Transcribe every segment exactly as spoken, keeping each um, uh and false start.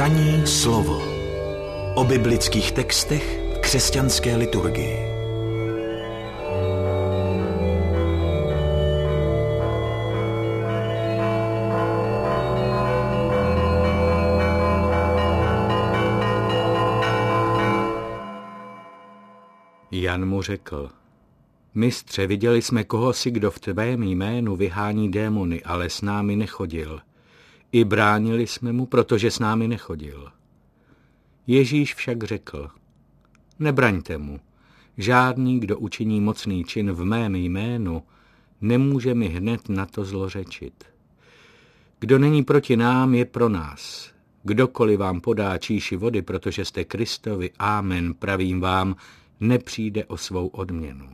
Ranní slovo o biblických textech v křesťanské liturgii. Jan mu řekl: Mistře, viděli jsme kohosi, kdo v tvém jménu vyhání démony, ale s námi nechodil. I bránili jsme mu, protože s námi nechodil. Ježíš však řekl: Nebraňte mu. Žádný, kdo učiní mocný čin v mém jménu, nemůže mi hned na to zlořečit. Kdo není proti nám, je pro nás. Kdokoliv vám podá číši vody, protože jste Kristovi, amen, pravím vám, nepřijde o svou odměnu.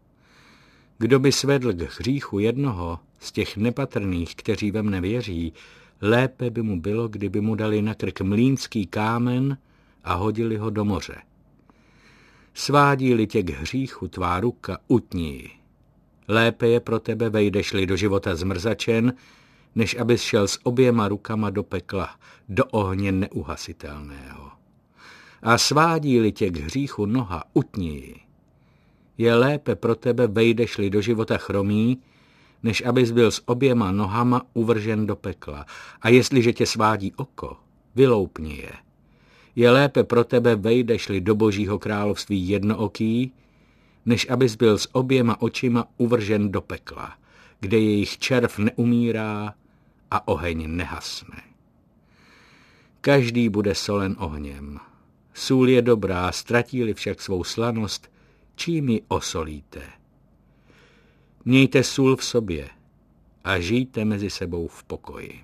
Kdo by svedl k hříchu jednoho z těch nepatrných, kteří ve mne věří, lépe by mu bylo, kdyby mu dali na krk mlýnský kámen a hodili ho do moře. Svádí-li tě k hříchu tvá ruka, utni ji. Lépe je pro tebe, vejdeš-li do života zmrzačen, než abys šel s oběma rukama do pekla, do ohně neuhasitelného. A svádí-li tě k hříchu noha, utni ji. Je lépe pro tebe, vejdeš-li do života chromý, než abys byl s oběma nohama uvržen do pekla. A jestliže tě svádí oko, vyloupni je. Je lépe pro tebe, vejdeš-li do Božího království jednooký, než abys byl s oběma očima uvržen do pekla, kde jejich červ neumírá a oheň nehasne. Každý bude solen ohněm. Sůl je dobrá, ztratí-li však svou slanost, čím ji osolíte. Mějte sůl v sobě a žijte mezi sebou v pokoji.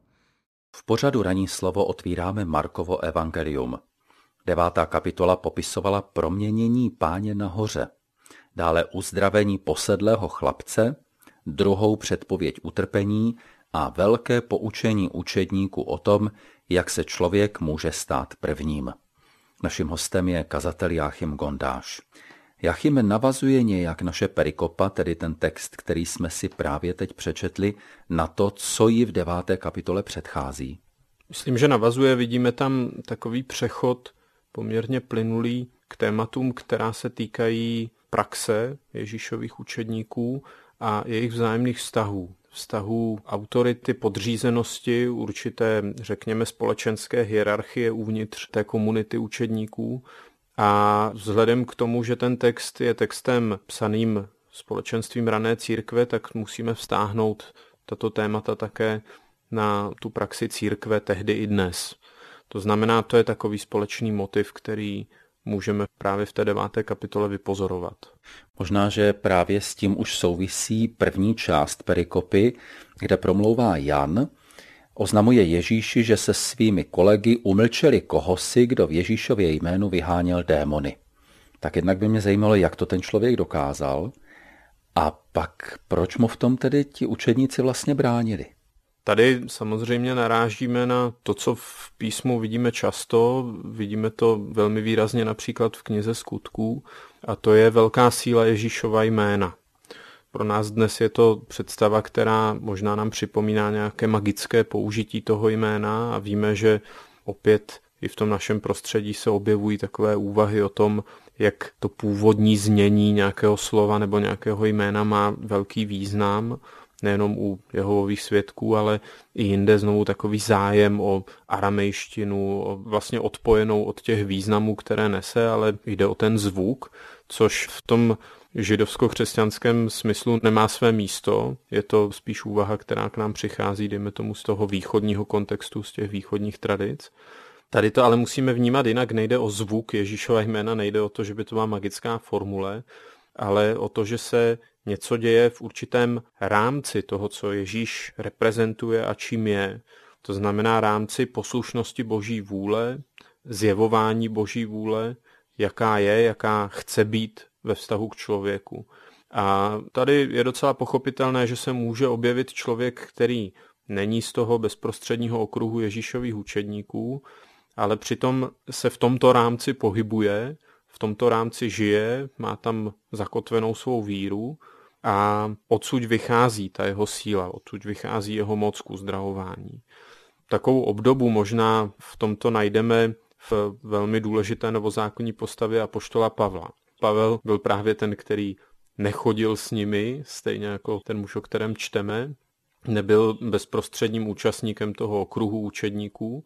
V pořadu Ranní slovo otvíráme Markovo evangelium. Devátá kapitola popisovala proměnění Páně na hoře, dále uzdravení posedlého chlapce, druhou předpověď utrpení a velké poučení učedníků o tom, jak se člověk může stát prvním. Naším hostem je kazatel Jáchym Gondáš. Jáchym, navazuje nějak naše perikopa, tedy ten text, který jsme si právě teď přečetli, na to, co jí v deváté kapitole předchází? Myslím, že navazuje, vidíme tam takový přechod poměrně plynulý k tématům, která se týkají praxe Ježíšových učedníků a jejich vzájemných vztahů. Vztahů autority, podřízenosti, určité, řekněme, společenské hierarchie uvnitř té komunity učedníků. A vzhledem k tomu, že ten text je textem psaným společenstvím rané církve, tak musíme vztáhnout tato témata také na tu praxi církve tehdy i dnes. To znamená, to je takový společný motiv, který můžeme právě v té deváté kapitole vypozorovat. Možná, že právě s tím už souvisí první část perikopy, kde promlouvá Jan. Oznamuje Ježíši, že se svými kolegy umlčeli kohosi, kdo v Ježíšově jménu vyháněl démony. Tak jednak by mě zajímalo, jak to ten člověk dokázal a pak proč mu v tom tedy ti učedníci vlastně bránili. Tady samozřejmě narážíme na to, co v písmu vidíme často, vidíme to velmi výrazně například v knize Skutků, a to je velká síla Ježíšova jména. Pro nás dnes je to představa, která možná nám připomíná nějaké magické použití toho jména a víme, že opět i v tom našem prostředí se objevují takové úvahy o tom, jak to původní znění nějakého slova nebo nějakého jména má velký význam, nejenom u Jehovových svědků, ale i jinde znovu takový zájem o aramejštinu, o vlastně odpojenou od těch významů, které nese, ale jde o ten zvuk, což v tom židovsko-křesťanském smyslu nemá své místo. Je to spíš úvaha, která k nám přichází, dejme tomu, z toho východního kontextu, z těch východních tradic. Tady to ale musíme vnímat jinak, nejde o zvuk Ježíšova jména, nejde o to, že by to byla magická formule, ale o to, že se něco děje v určitém rámci toho, co Ježíš reprezentuje a čím je. To znamená rámci poslušnosti Boží vůle, zjevování Boží vůle, jaká je, jaká chce být ve vztahu k člověku. A tady je docela pochopitelné, že se může objevit člověk, který není z toho bezprostředního okruhu Ježíšových učedníků, ale přitom se v tomto rámci pohybuje, v tomto rámci žije, má tam zakotvenou svou víru a odsud vychází ta jeho síla, odsud vychází jeho moc k uzdravování. Takovou obdobu možná v tomto najdeme v velmi důležité novozákonní postavě apoštola Pavla. Pavel byl právě ten, který nechodil s nimi, stejně jako ten muž, o kterém čteme, nebyl bezprostředním účastníkem toho okruhu učedníků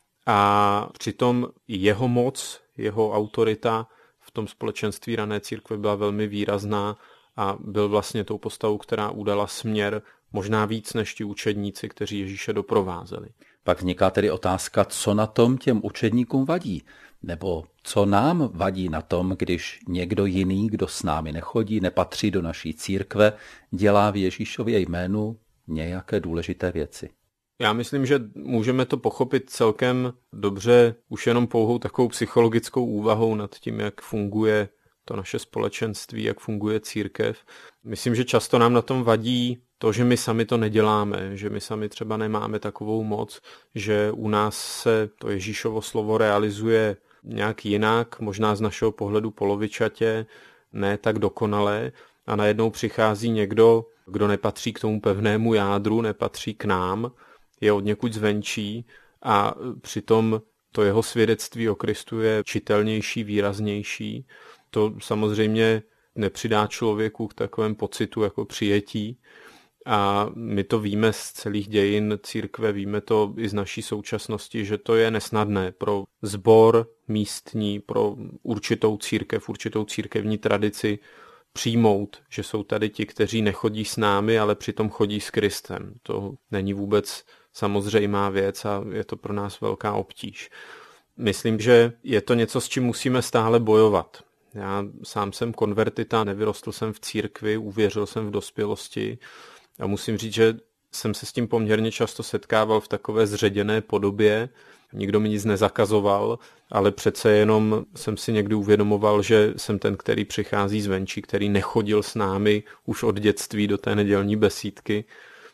a přitom jeho moc, jeho autorita v tom společenství rané církve byla velmi výrazná a byl vlastně tou postavou, která udala směr možná víc než ti učedníci, kteří Ježíše doprovázeli. Pak vzniká tedy otázka, co na tom těm učedníkům vadí, nebo co nám vadí na tom, když někdo jiný, kdo s námi nechodí, nepatří do naší církve, dělá v Ježíšově jménu nějaké důležité věci. Já myslím, že můžeme to pochopit celkem dobře už jenom pouhou takovou psychologickou úvahou nad tím, jak funguje to naše společenství, jak funguje církev. Myslím, že často nám na tom vadí to, že my sami to neděláme, že my sami třeba nemáme takovou moc, že u nás se to Ježíšovo slovo realizuje nějak jinak, možná z našeho pohledu polovičatě, ne tak dokonale a najednou přichází někdo, kdo nepatří k tomu pevnému jádru, nepatří k nám, je od někud zvenčí a přitom to jeho svědectví o Kristu je čitelnější, výraznější. To samozřejmě nepřidá člověku k takovém pocitu jako přijetí a my to víme z celých dějin církve, víme to i z naší současnosti, že to je nesnadné pro sbor místní, pro určitou církev, určitou církevní tradici přijmout, že jsou tady ti, kteří nechodí s námi, ale přitom chodí s Kristem. To není vůbec samozřejmá věc a je to pro nás velká obtíž. Myslím, že je to něco, s čím musíme stále bojovat. Já sám jsem konvertita, nevyrostl jsem v církvi, uvěřil jsem v dospělosti a musím říct, že jsem se s tím poměrně často setkával v takové zředěné podobě. Nikdo mi nic nezakazoval, ale přece jenom jsem si někdy uvědomoval, že jsem ten, který přichází zvenčí, který nechodil s námi už od dětství do té nedělní besídky.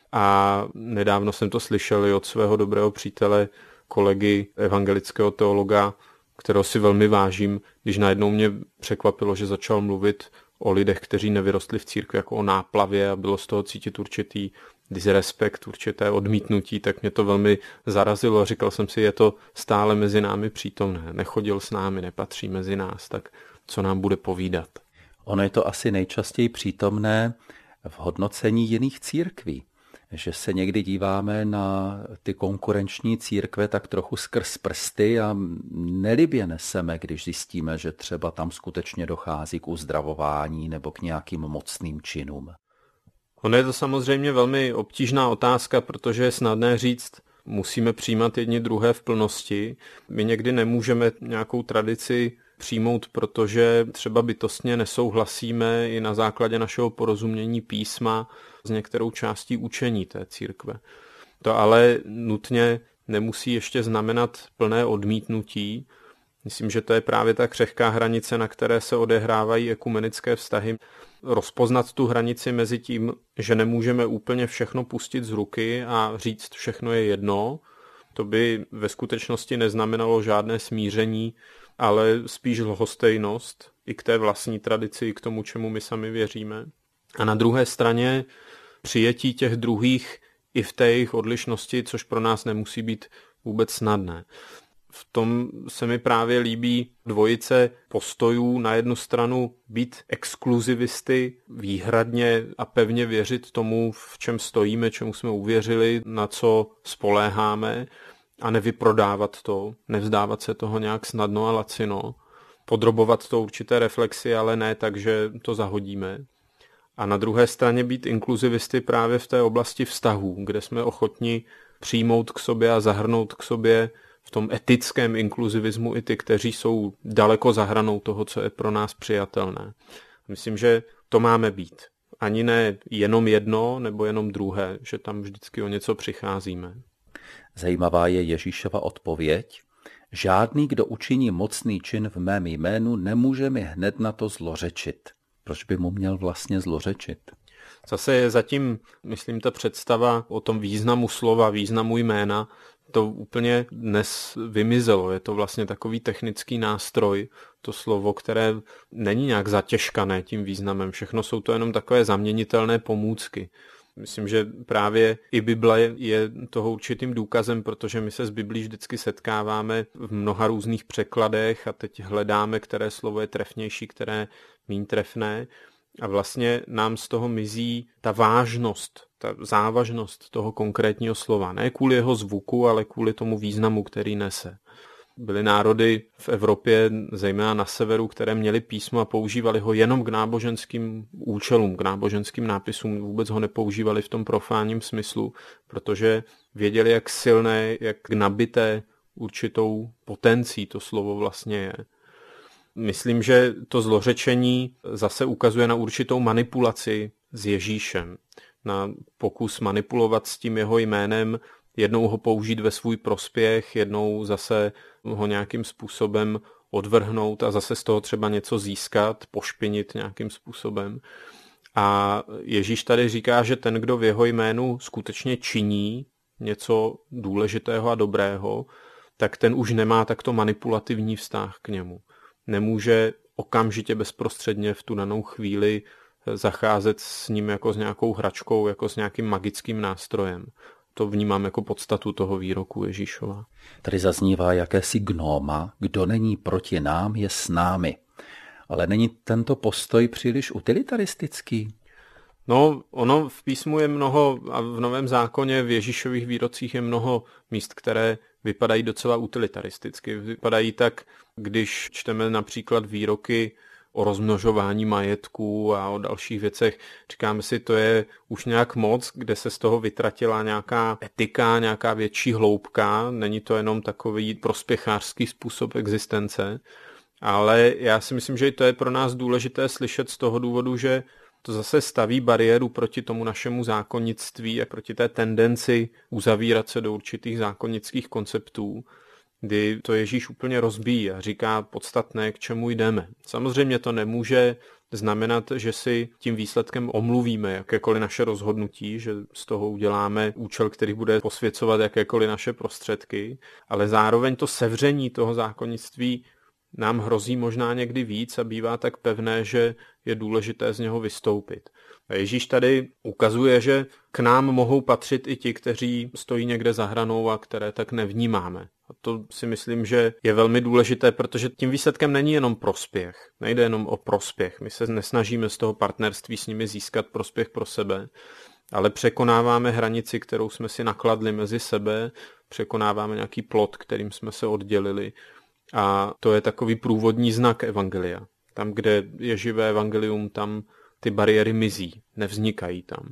A nedávno jsem to slyšel i od svého dobrého přítele, kolegy, evangelického teologa, kterého si velmi vážím, když najednou mě překvapilo, že začal mluvit o lidech, kteří nevyrostli v církvi, jako o náplavě a bylo z toho cítit určitý disrespekt, určité odmítnutí, tak mě to velmi zarazilo. Říkal jsem si, je to stále mezi námi přítomné. Nechodil s námi, nepatří mezi nás, tak co nám bude povídat? Ono je to asi nejčastěji přítomné v hodnocení jiných církví. Že se někdy díváme na ty konkurenční církve tak trochu skrz prsty a nelibě neseme, když zjistíme, že třeba tam skutečně dochází k uzdravování nebo k nějakým mocným činům. Ono je to samozřejmě velmi obtížná otázka, protože je snadné říct, musíme přijímat jedni druhé v plnosti. My někdy nemůžeme nějakou tradici přijmout, protože třeba bytostně nesouhlasíme i na základě našeho porozumění písma s některou částí učení té církve. To ale nutně nemusí ještě znamenat plné odmítnutí. Myslím, že to je právě ta křehká hranice, na které se odehrávají ekumenické vztahy. Rozpoznat tu hranici mezi tím, že nemůžeme úplně všechno pustit z ruky a říct, všechno je jedno. To by ve skutečnosti neznamenalo žádné smíření, ale spíš lhostejnost i k té vlastní tradici, i k tomu, čemu my sami věříme. A na druhé straně přijetí těch druhých i v té jejich odlišnosti, což pro nás nemusí být vůbec snadné. V tom se mi právě líbí dvojice postojů. Na jednu stranu být exkluzivisty, výhradně a pevně věřit tomu, v čem stojíme, čemu jsme uvěřili, na co spoléháme a nevyprodávat to, nevzdávat se toho nějak snadno a lacino, podrobovat to určité reflexi, ale ne tak, že to zahodíme. A na druhé straně být inkluzivisty právě v té oblasti vztahů, kde jsme ochotni přijmout k sobě a zahrnout k sobě v tom etickém inkluzivismu i ty, kteří jsou daleko za hranou toho, co je pro nás přijatelné. Myslím, že to máme být. Ani ne jenom jedno nebo jenom druhé, že tam vždycky o něco přicházíme. Zajímavá je Ježíšova odpověď. Žádný, kdo učiní mocný čin v mém jménu, nemůže mi hned na to zlořečit. Proč by mu měl vlastně zlořečit? Zase je zatím, myslím, ta představa o tom významu slova, významu jména, to úplně dnes vymizelo. Je to vlastně takový technický nástroj, to slovo, které není nějak zatěžkané tím významem. Všechno jsou to jenom takové zaměnitelné pomůcky. Myslím, že právě i Bible je toho určitým důkazem, protože my se s Biblí vždycky setkáváme v mnoha různých překladech a teď hledáme, které slovo je trefnější, které míň trefné. A vlastně nám z toho mizí ta vážnost, ta závažnost toho konkrétního slova. Ne kvůli jeho zvuku, ale kvůli tomu významu, který nese. Byly národy v Evropě, zejména na severu, které měly písmo a používali ho jenom k náboženským účelům, k náboženským nápisům. Vůbec ho nepoužívali v tom profánním smyslu, protože věděli, jak silné, jak nabité určitou potencí to slovo vlastně je. Myslím, že to zlořečení zase ukazuje na určitou manipulaci s Ježíšem, na pokus manipulovat s tím jeho jménem, jednou ho použít ve svůj prospěch, jednou zase ho nějakým způsobem odvrhnout a zase z toho třeba něco získat, pošpinit nějakým způsobem. A Ježíš tady říká, že ten, kdo v jeho jménu skutečně činí něco důležitého a dobrého, tak ten už nemá takto manipulativní vztah k němu. Nemůže okamžitě bezprostředně v tu danou chvíli zacházet s ním jako s nějakou hračkou, jako s nějakým magickým nástrojem. To vnímám jako podstatu toho výroku Ježíšova. Tady zaznívá jakési gnóma, kdo není proti nám, je s námi. Ale není tento postoj příliš utilitaristický? No, ono v písmu je mnoho, a v Novém zákoně v Ježíšových výrocích je mnoho míst, které vypadají docela utilitaristicky. Vypadají tak, když čteme například výroky o rozmnožování majetků a o dalších věcech. Říkáme si, to je už nějak moc, kde se z toho vytratila nějaká etika, nějaká větší hloubka. Není to jenom takový prospěchářský způsob existence. Ale já si myslím, že to je pro nás důležité slyšet z toho důvodu, že to zase staví bariéru proti tomu našemu zákonnictví a proti té tendenci uzavírat se do určitých zákonických konceptů, kdy to Ježíš úplně rozbíjí a říká podstatné, k čemu jdeme. Samozřejmě to nemůže znamenat, že si tím výsledkem omluvíme jakékoliv naše rozhodnutí, že z toho uděláme účel, který bude posvěcovat jakékoliv naše prostředky, ale zároveň to sevření toho zákonnictví nám hrozí možná někdy víc a bývá tak pevné, že je důležité z něho vystoupit. A Ježíš tady ukazuje, že k nám mohou patřit i ti, kteří stojí někde za hranou a které tak nevnímáme. A to si myslím, že je velmi důležité, protože tím výsledkem není jenom prospěch. Nejde jenom o prospěch. My se nesnažíme z toho partnerství s nimi získat prospěch pro sebe, ale překonáváme hranici, kterou jsme si nakladli mezi sebe, překonáváme nějaký plot, kterým jsme se oddělili. A to je takový průvodní znak evangelia. Tam, kde je živé evangelium, tam ty bariéry mizí, nevznikají tam.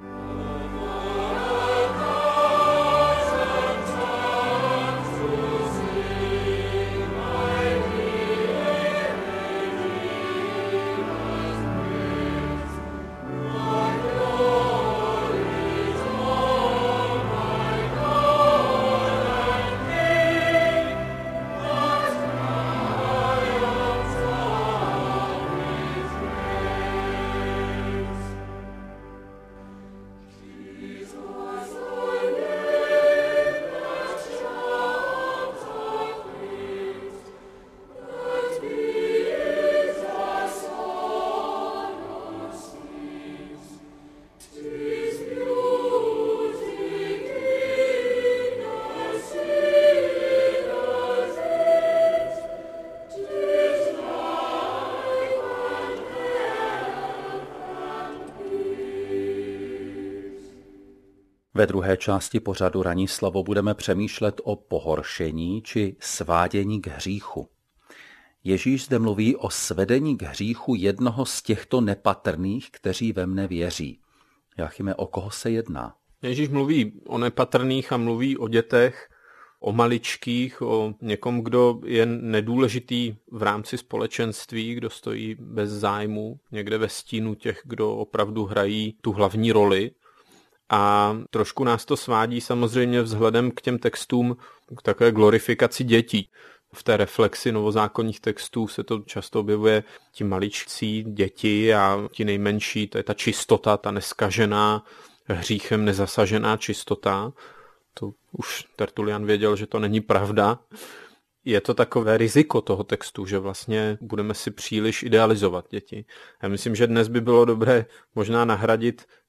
Ve druhé části pořadu Ranní slovo budeme přemýšlet o pohoršení či svádění k hříchu. Ježíš zde mluví o svedení k hříchu jednoho z těchto nepatrných, kteří ve mne věří. Jáchyme, o koho se jedná? Ježíš mluví o nepatrných a mluví o dětech, o maličkých, o někom, kdo je nedůležitý v rámci společenství, kdo stojí bez zájmu, někde ve stínu těch, kdo opravdu hrají tu hlavní roli. A trošku nás to svádí samozřejmě vzhledem k těm textům k takové glorifikaci dětí. V té reflexi novozákonních textů se to často objevuje ti maličcí děti a ti nejmenší, to je ta čistota, ta neskažená, hříchem nezasažená čistota. To už Tertulian věděl, že to není pravda. Je to takové riziko toho textu, že vlastně budeme si příliš idealizovat děti. Já myslím, že dnes by bylo dobré možná nahradit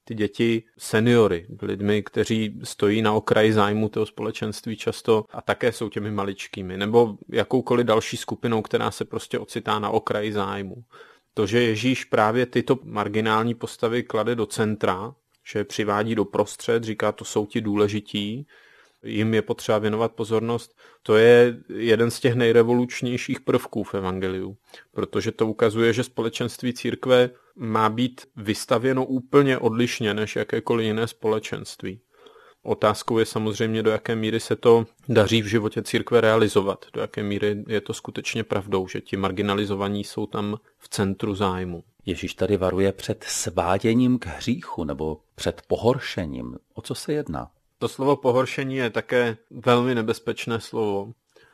ty děti seniory, lidmi, kteří stojí na okraji zájmu toho společenství často a také jsou těmi maličkými, nebo jakoukoliv další skupinou, která se prostě ocitá na okraji zájmu. To, že Ježíš právě tyto marginální postavy klade do centra, že je přivádí do prostřed, říká, to jsou ti důležití, jim je potřeba věnovat pozornost, to je jeden z těch nejrevolučnějších prvků v evangeliu, protože to ukazuje, že společenství církve má být vystavěno úplně odlišně než jakékoliv jiné společenství. Otázkou je samozřejmě, do jaké míry se to daří v životě církve realizovat, do jaké míry je to skutečně pravdou, že ti marginalizovaní jsou tam v centru zájmu. Ježíš tady varuje před sváděním k hříchu nebo před pohoršením. O co se jedná? To slovo pohoršení je také velmi nebezpečné slovo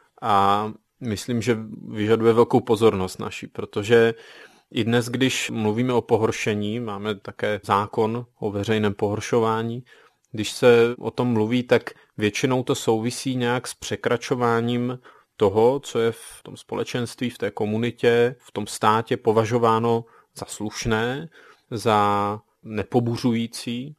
a myslím, že vyžaduje velkou pozornost naší, protože i dnes, když mluvíme o pohoršení, máme také zákon o veřejném pohoršování, když se o tom mluví, tak většinou to souvisí nějak s překračováním toho, co je v tom společenství, v té komunitě, v tom státě považováno za slušné, za nepobuřující.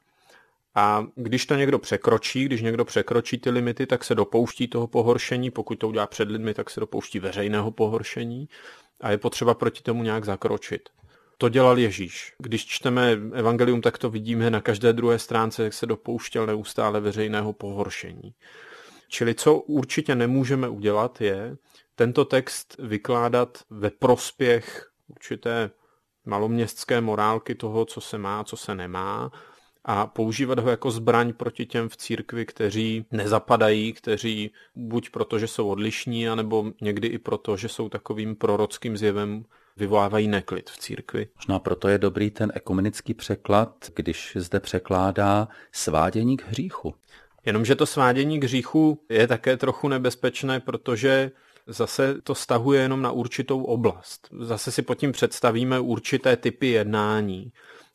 A když to někdo překročí, když někdo překročí ty limity, tak se dopouští toho pohoršení, pokud to udělá před lidmi, tak se dopouští veřejného pohoršení a je potřeba proti tomu nějak zakročit. To dělal Ježíš. Když čteme evangelium, tak to vidíme na každé druhé stránce, jak se dopouštěl neustále veřejného pohoršení. Čili co určitě nemůžeme udělat, je tento text vykládat ve prospěch určité maloměstské morálky toho, co se má, co se nemá, a používat ho jako zbraň proti těm v církvi, kteří nezapadají, kteří buď proto, že jsou odlišní, anebo někdy i proto, že jsou takovým prorockým zjevem, vyvolávají neklid v církvi. Možná proto je dobrý ten ekumenický překlad, když zde překládá svádění k hříchu. Jenomže to svádění k hříchu je také trochu nebezpečné, protože zase to stahuje jenom na určitou oblast. Zase si pod tím představíme určité typy jednání.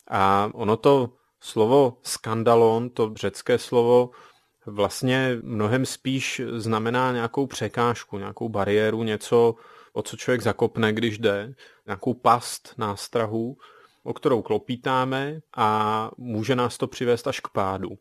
A ono to slovo skandalon, to řecké slovo, vlastně mnohem spíš znamená nějakou překážku, nějakou bariéru, něco, o co člověk zakopne, když jde, nějakou past nástrahu, o kterou klopítáme a může nás to přivést až k pádu.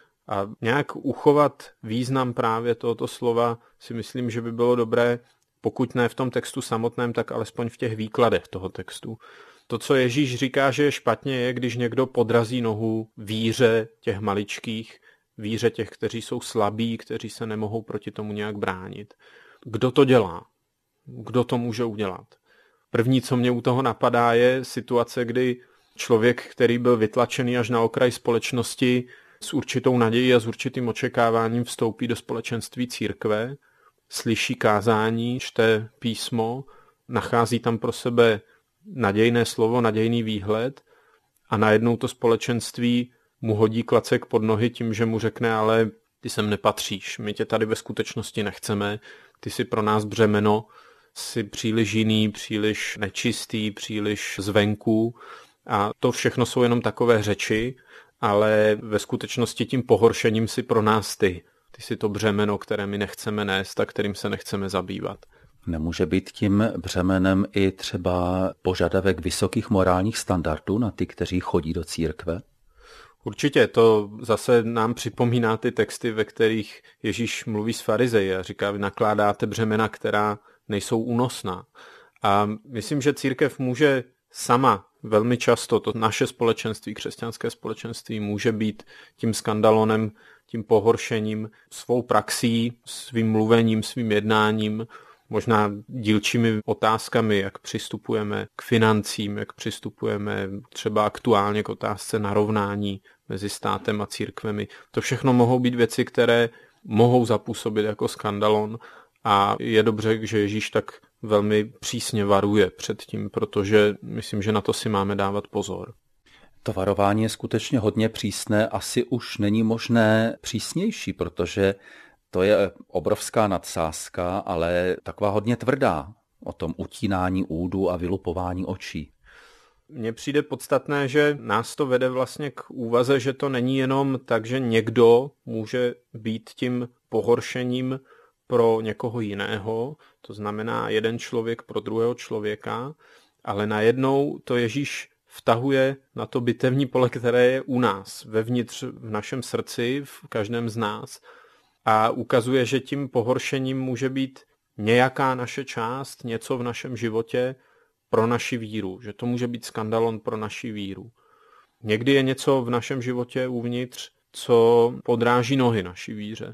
A nějak uchovat význam právě tohoto slova si myslím, že by bylo dobré, pokud ne v tom textu samotném, tak alespoň v těch výkladech toho textu. To, co Ježíš říká, že je špatně, je, když někdo podrazí nohu víře těch maličkých, víře těch, kteří jsou slabí, kteří se nemohou proti tomu nějak bránit. Kdo to dělá? Kdo to může udělat? První, co mě u toho napadá, je situace, kdy člověk, který byl vytlačený až na okraj společnosti, s určitou nadějí a s určitým očekáváním vstoupí do společenství církve, slyší kázání, čte písmo, nachází tam pro sebe nadějné slovo, nadějný výhled a najednou to společenství mu hodí klacek pod nohy tím, že mu řekne, ale ty sem nepatříš, my tě tady ve skutečnosti nechceme, ty jsi pro nás břemeno, jsi příliš jiný, příliš nečistý, příliš zvenku a to všechno jsou jenom takové řeči, ale ve skutečnosti tím pohoršením si pro nás ty. Ty jsi to břemeno, které my nechceme nést a kterým se nechceme zabývat. Nemůže být tím břemenem i třeba požadavek vysokých morálních standardů na ty, kteří chodí do církve? Určitě, to zase nám připomíná ty texty, ve kterých Ježíš mluví s farizeji a říká, vy nakládáte břemena, která nejsou únosná. A myslím, že církev může sama velmi často, to naše společenství, křesťanské společenství, může být tím skandalonem, tím pohoršením, svou praxí, svým mluvením, svým jednáním, možná dílčími otázkami, jak přistupujeme k financím, jak přistupujeme třeba aktuálně k otázce narovnání mezi státem a církvemi. To všechno mohou být věci, které mohou zapůsobit jako skandalon a je dobře, že Ježíš tak velmi přísně varuje před tím, protože myslím, že na to si máme dávat pozor. To varování je skutečně hodně přísné, asi už není možné přísnější, protože to je obrovská nadsázka, ale taková hodně tvrdá o tom utínání údu a vylupování očí. Mně přijde podstatné, že nás to vede vlastně k úvaze, že to není jenom tak, že někdo může být tím pohoršením pro někoho jiného, to znamená jeden člověk pro druhého člověka, ale najednou to Ježíš vtahuje na to bitevní pole, které je u nás, vevnitř v našem srdci, v každém z nás a ukazuje, že tím pohoršením může být nějaká naše část, něco v našem životě pro naši víru, že to může být skandalon pro naši víru. Někdy je něco v našem životě uvnitř, co podráží nohy naší víře.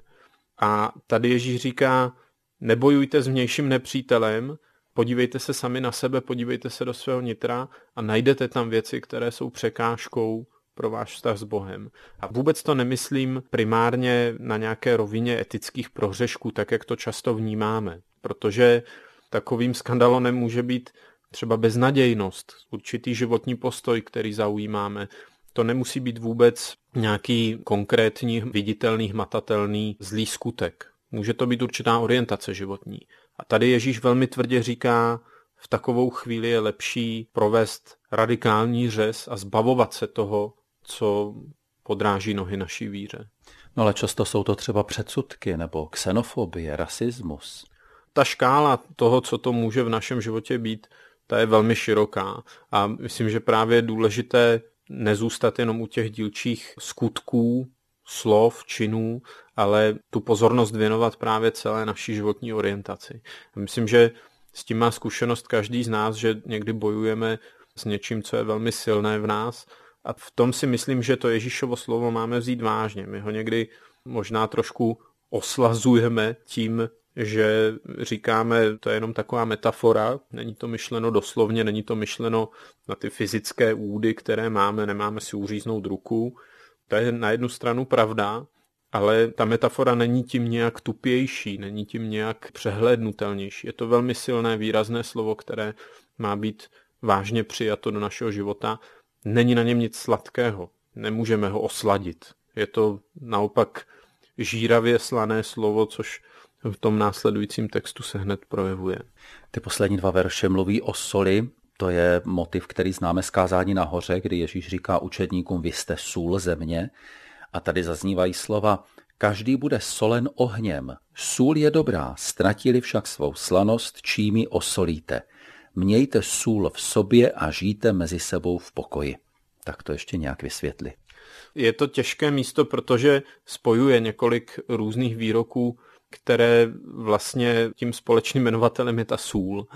A tady Ježíš říká, nebojujte s vnějším nepřítelem, podívejte se sami na sebe, podívejte se do svého nitra a najdete tam věci, které jsou překážkou pro váš vztah s Bohem. A vůbec to nemyslím primárně na nějaké rovině etických prohřešků, tak jak to často vnímáme, protože takovým skandalonem může být třeba beznadějnost, určitý životní postoj, který zaujímáme. To nemusí být vůbec nějaký konkrétní, viditelný, hmatatelný zlý skutek. Může to být určitá orientace životní. A tady Ježíš velmi tvrdě říká, v takovou chvíli je lepší provést radikální řez a zbavovat se toho, co podráží nohy naší víře. No ale často jsou to třeba předsudky nebo xenofobie, rasismus. Ta škála toho, co to může v našem životě být, ta je velmi široká. A myslím, že právě je důležité nezůstat jenom u těch dílčích skutků, slov, činů, ale tu pozornost věnovat právě celé naší životní orientaci. Myslím, že s tím má zkušenost každý z nás, že někdy bojujeme s něčím, co je velmi silné v nás a v tom si myslím, že to Ježíšovo slovo máme vzít vážně. My ho někdy možná trošku oslazujeme tím, že říkáme, to je jenom taková metafora, není to myšleno doslovně, není to myšleno na ty fyzické údy, které máme, nemáme si uříznout ruku. To je na jednu stranu pravda, ale ta metafora není tím nějak tupější, není tím nějak přehlédnutelnější. Je to velmi silné, výrazné slovo, které má být vážně přijato do našeho života. Není na něm nic sladkého, nemůžeme ho osladit. Je to naopak žíravě slané slovo, což v tom následujícím textu se hned projevuje. Ty poslední dva verše mluví o soli. To je motiv, který známe z kázání nahoře, kdy Ježíš říká učedníkům, vy jste sůl země. A tady zaznívají slova, každý bude solen ohněm. Sůl je dobrá, ztratili však svou slanost, čím ji osolíte. Mějte sůl v sobě a žijte mezi sebou v pokoji. Tak to ještě nějak vysvětli. Je to těžké místo, protože spojuje několik různých výroků, které vlastně tím společným jmenovatelem je ta sůl.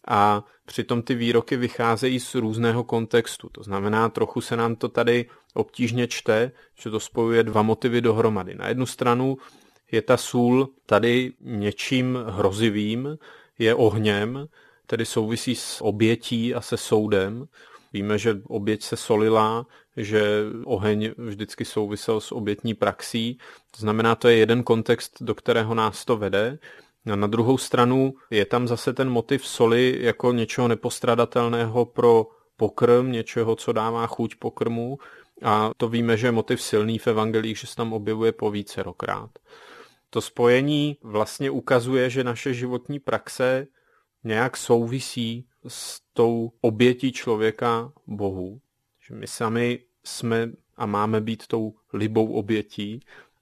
A přitom ty výroky vycházejí z různého kontextu. To znamená, trochu se nám to tady obtížně čte, že to spojuje dva motivy dohromady. Na jednu stranu je ta sůl tady něčím hrozivým, je ohněm, tedy souvisí s obětí a se soudem. Víme, že oběť se solila, že oheň vždycky souvisel s obětní praxí. To znamená, to je jeden kontext, do kterého nás to vede. A na druhou stranu je tam zase ten motiv soli jako něčeho nepostradatelného pro pokrm, něčeho, co dává chuť pokrmu. A to víme, že je motiv silný v evangelích, že se tam objevuje po vícerokrát. To spojení vlastně ukazuje, že naše životní praxe nějak souvisí s tou obětí člověka Bohu. Že my sami jsme a máme být tou libou obětí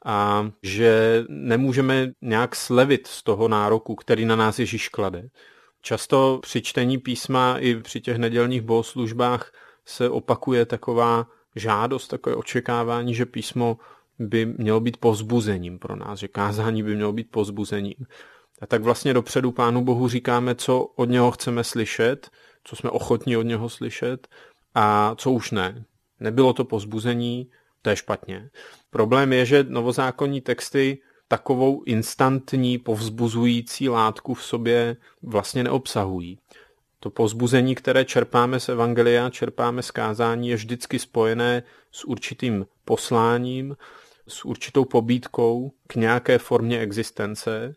a že nemůžeme nějak slevit z toho nároku, který na nás Ježíš klade. Často při čtení písma i při těch nedělních bohoslužbách se opakuje taková žádost, takové očekávání, že písmo by mělo být povzbuzením pro nás, že kázání by mělo být povzbuzením. A tak vlastně dopředu Pánu Bohu říkáme, co od něho chceme slyšet, co jsme ochotní od něho slyšet a co už ne. Nebylo to povzbuzení, to je špatně. Problém je, že novozákonní texty takovou instantní povzbuzující látku v sobě vlastně neobsahují. To povzbuzení, které čerpáme z evangelia, čerpáme z kázání, je vždycky spojené s určitým posláním, s určitou pobídkou k nějaké formě existence,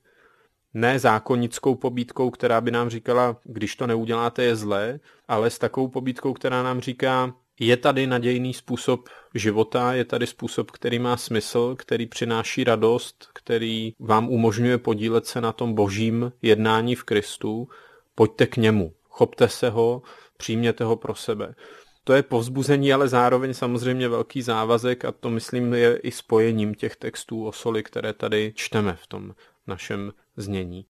ne zákonnickou pobídkou, která by nám říkala, když to neuděláte, je zlé, ale s takovou pobídkou, která nám říká, je tady nadějný způsob života, je tady způsob, který má smysl, který přináší radost, který vám umožňuje podílet se na tom božím jednání v Kristu. Pojďte k němu, chopte se ho, přijměte ho pro sebe. To je povzbuzení, ale zároveň samozřejmě velký závazek a to myslím je i spojením těch textů o soli, které tady čteme v tom našem znění.